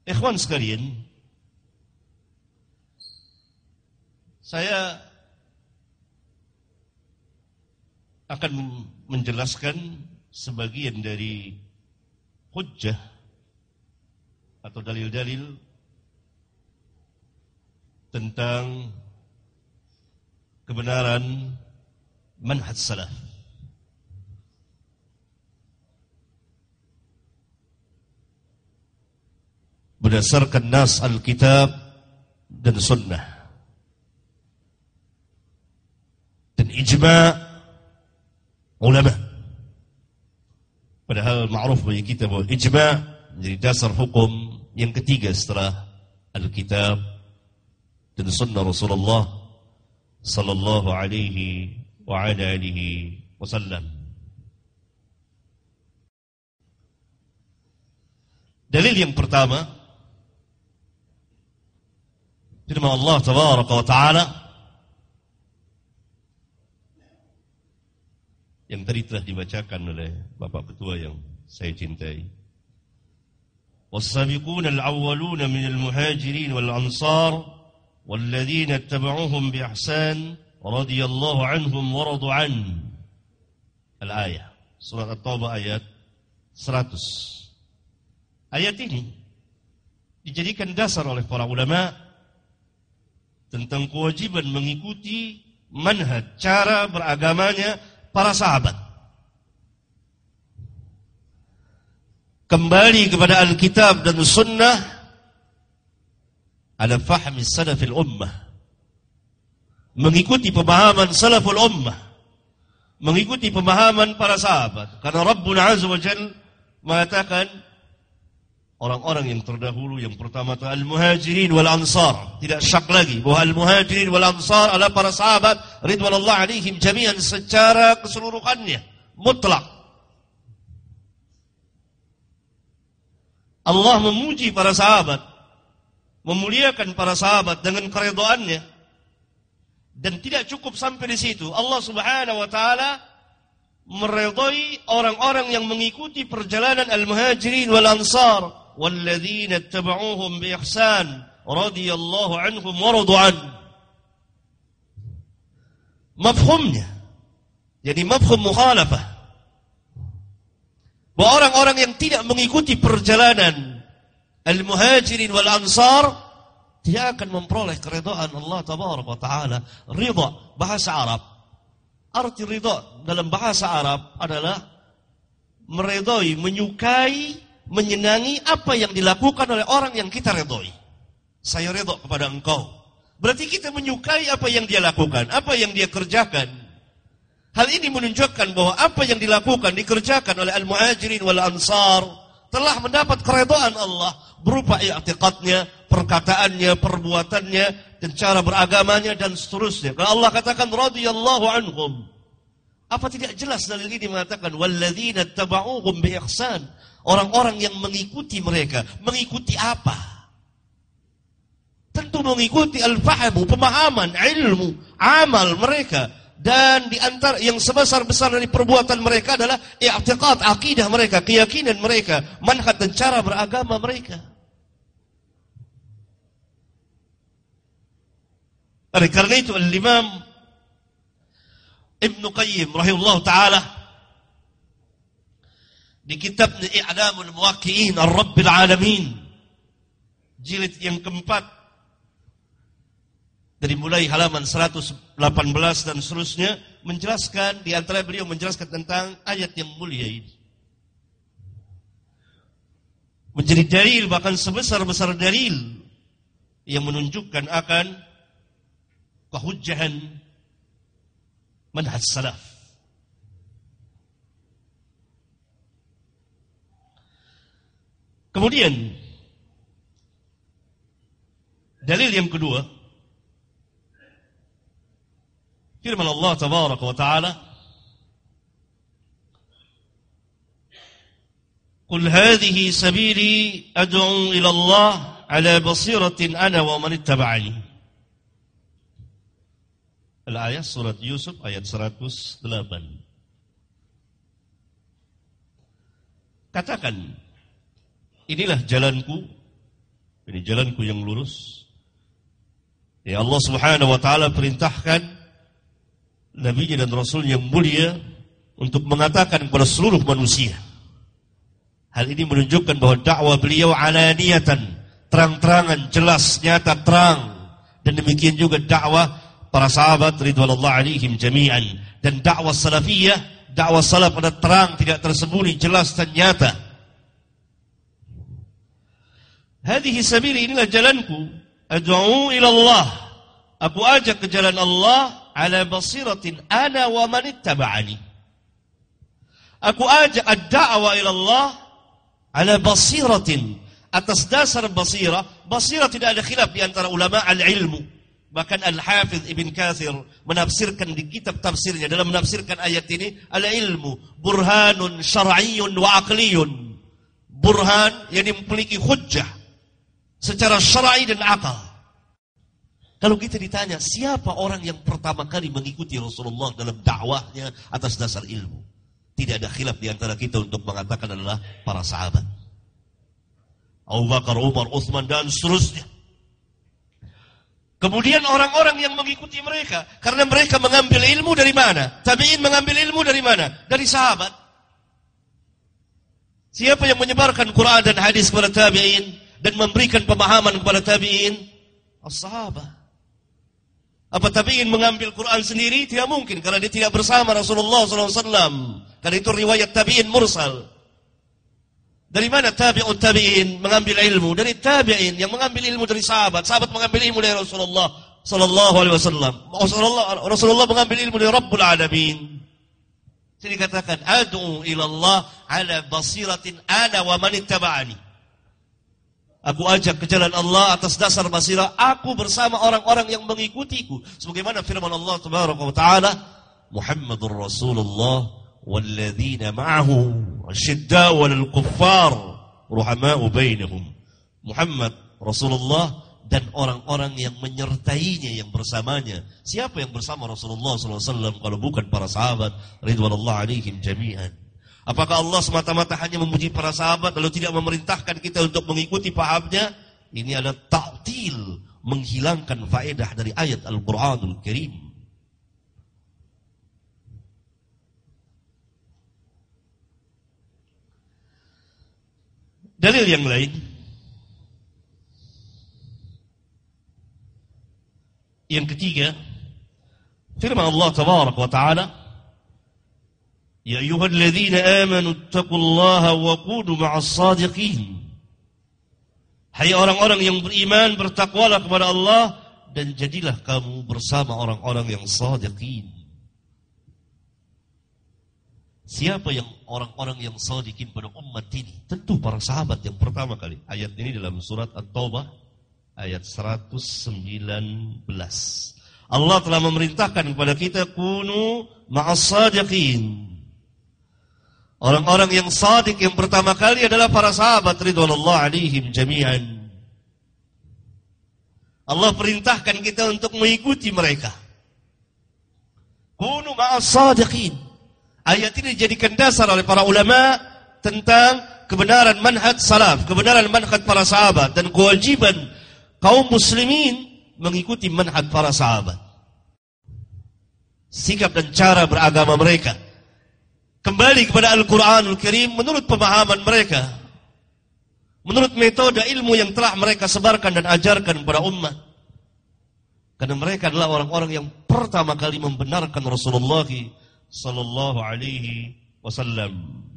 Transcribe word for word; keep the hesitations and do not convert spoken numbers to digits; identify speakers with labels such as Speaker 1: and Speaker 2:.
Speaker 1: Ikhwan sekalian, saya akan menjelaskan sebagian dari hujjah atau dalil-dalil tentang kebenaran manhaj salaf. Berdasarkan nas Alkitab dan Sunnah dan ijma' ulama. Padahal ma'ruf bagi kita bahwa ijma' menjadi dasar hukum yang ketiga setelah Alkitab dan Sunnah Rasulullah sallallahu alaihi wa ala alihi wasallam. Dalil yang pertama, firman Allah tabaraka wa ta'ala yang tadi telah dibacakan oleh Bapak Ketua yang saya cintai. Was-sabiquna al-awwaluna minal muhajirin wal ansar walladzina ittaba'uuhum bi ihsan radhiyallahu anhum wa radu an. Al-ayah, surat At-Taubah ayat seratus. Ayat ini dijadikan dasar oleh para ulama tentang kewajiban mengikuti manhaj, cara beragamanya para sahabat. Kembali kepada Alkitab dan Sunnah ala fahmi salafil ummah. Mengikuti pemahaman salaful ummah. Mengikuti pemahaman para sahabat. Karena Rabbuna Azza wa Jalla mengatakan orang-orang yang terdahulu, yang pertama itu al-muhajirin wal ansar. Tidak syak lagi bahwa al-muhajirin wal ansar adalah para sahabat ridwanullah alaihim jami'an secara keseluruhannya, mutlak. Allah memuji para sahabat, memuliakan para sahabat dengan keridhaannya. Dan tidak cukup sampai di situ. Allah Subhanahu wa taala meridhai orang-orang yang mengikuti perjalanan al-muhajirin wal ansar. وَالَّذِينَ اتَّبَعُوهُمْ بِإِحْسَانٍ رَضِيَ اللَّهُ عَنْهُمْ وَرَضُوا عَنْهُ. Mafhumnya, jadi mafhum mukhalafah, bahwa orang-orang yang tidak mengikuti perjalanan al-muhajirin wal ansar tidak akan memperoleh keridhaan Allah tabaraka wa taala. Ridha bahasa Arab, arti ridha dalam bahasa Arab adalah meridhai, menyukai, menyenangi apa yang dilakukan oleh orang yang kita redhoi. Saya redha kepada engkau. Berarti kita menyukai apa yang dia lakukan, apa yang dia kerjakan. Hal ini menunjukkan bahwa apa yang dilakukan, dikerjakan oleh al-muhajirin wal ansar telah mendapat keredaan Allah berupa i'tiqadnya, perkataannya, perbuatannya, dan cara beragamanya dan seterusnya. Kalau Allah katakan radhiyallahu anhum, apa tidak jelas dalil ini mengatakan walladzina tabauhum bi ihsan, orang-orang yang mengikuti mereka. Mengikuti apa? Tentu mengikuti al-fahmu, pemahaman, ilmu, amal mereka. Dan di antara yang sebesar-besar dari perbuatan mereka adalah i'tiqad, akidah mereka, keyakinan mereka, manhaj dan cara beragama mereka. Oleh karena itu Al-Imam Ibn Qayyim rahimahullah ta'ala di kitabnya I'lamul Muwaqqi'in Ar-Rabbil Alamin jilid yang keempat dari mulai halaman seratus delapan belas dan seterusnya menjelaskan, di antara beliau menjelaskan tentang ayat yang mulia ini. Menjadi dalil, bahkan sebesar-besar dalil yang menunjukkan akan kehujjahan manhaj salaf. Kemudian dalil yang kedua, firman Allah tabaraka wa ta'ala, قل هذه سبيلي أدعو إلى الله على بصيرة أنا ومن اتبعني. Al-ayat surat Yusuf ayat seratus delapan. Katakan, inilah jalanku, Ini jalanku yang lurus. Ya Allah Subhanahu wa taala perintahkan Nabi-Nya dan Rasul yang mulia untuk mengatakan kepada seluruh manusia. Hal ini menunjukkan bahwa dakwah beliau alaniyatan, terang-terangan, jelas, nyata, terang. Dan demikian juga dakwah para sahabat ridwanullah alaihim jami'an. Dan dakwah salafiyah, dakwah salaf pada terang, tidak tersembunyi, jelas dan nyata. Hadhihi sabili, inilah jalanku. Ad'u ila Allah. Aku ajak ke jalan Allah ala basiratin ana wa man ittaba'ani. Aku ajak ad-da'wa ila Allah ala basiratin, atas dasar basirah. Basirah tidak ada khilaf di antara ulama al-ilmu. Bahkan Al-Hafidh Ibn Katsir menafsirkan di kitab tafsirnya dalam menafsirkan ayat ini, al-ilmu burhanun syar'iyyun wa aqliyun. Burhan yang memiliki hujjah secara syar'i dan akal. Kalau kita ditanya, siapa orang yang pertama kali mengikuti Rasulullah dalam dakwahnya atas dasar ilmu? Tidak ada khilaf di antara kita untuk mengatakan adalah para sahabat. Abu Bakar, Umar, Uthman, dan seterusnya. Kemudian orang-orang yang mengikuti mereka, karena mereka mengambil ilmu dari mana? Tabi'in mengambil ilmu dari mana? Dari sahabat. Siapa yang menyebarkan Quran dan hadis kepada tabi'in dan memberikan pemahaman kepada tabi'in? As-sahabat. Apa tabi'in mengambil Quran sendiri? Tidak mungkin, karena dia tidak bersama Rasulullah sallallahu alaihi wasallam. Karena itu riwayat tabi'in mursal. Dari mana tabi'ut tabi'in mengambil ilmu? Dari tabi'in yang mengambil ilmu dari sahabat. Sahabat mengambil ilmu dari Rasulullah sallallahu alaihi wasallam. Rasulullah, Rasulullah mengambil ilmu dari Rabbul Alamin. Jadi katakan, ad'u ila Allah ala basiratin ana wa man ittaba'ani. Aku ajak ke jalan Allah atas dasar basirah aku bersama orang-orang yang mengikutiku. Sebagaimana firman Allah Tabaraka wa Ta'ala, Muhammadur Rasulullah walladzina ma'ahu asyidda'u 'alal kuffar ruhama'u bainahum. Muhammad Rasulullah dan orang-orang yang menyertainya, yang bersamanya. Siapa yang bersama Rasulullah sallallahu alaihi wasallam kalau bukan para sahabat ridwanullah alaihim jami'an? Apakah Allah semata-mata hanya memuji para sahabat lalu tidak memerintahkan kita untuk mengikuti pahamnya? Ini adalah ta'til, menghilangkan faedah dari ayat Al-Quranul Karim. Dalil yang lain, yang ketiga, firman Allah Tabaraka wa Ta'ala, Ya ayyuhalladzina amanu ittaqullaha wa kunu ma'as sadiqin. Hai orang-orang yang beriman, bertakwalah kepada Allah dan jadilah kamu bersama orang-orang yang sadiqin. Siapa yang orang-orang yang sadiqin pada umat ini? Tentu para sahabat yang pertama kali. Ayat ini dalam surat At-Taubah ayat seratus sembilan belas. Allah telah memerintahkan kepada kita kunu ma'as sadiqin. Orang-orang yang sadik yang pertama kali adalah para sahabat ridwanullah alaihim jami'an. Allah perintahkan kita untuk mengikuti mereka. Kunu ma'as sadiqin. Ayat ini dijadikan dasar oleh para ulama tentang kebenaran manhaj salaf, kebenaran manhaj para sahabat dan kewajiban kaum muslimin mengikuti manhaj para sahabat. Sikap dan cara beragama mereka kembali kepada Al-Quranul Karim menurut pemahaman mereka, menurut metode ilmu yang telah mereka sebarkan dan ajarkan kepada umat. Karena mereka adalah orang-orang yang pertama kali membenarkan Rasulullah sallallahu alaihi wasallam.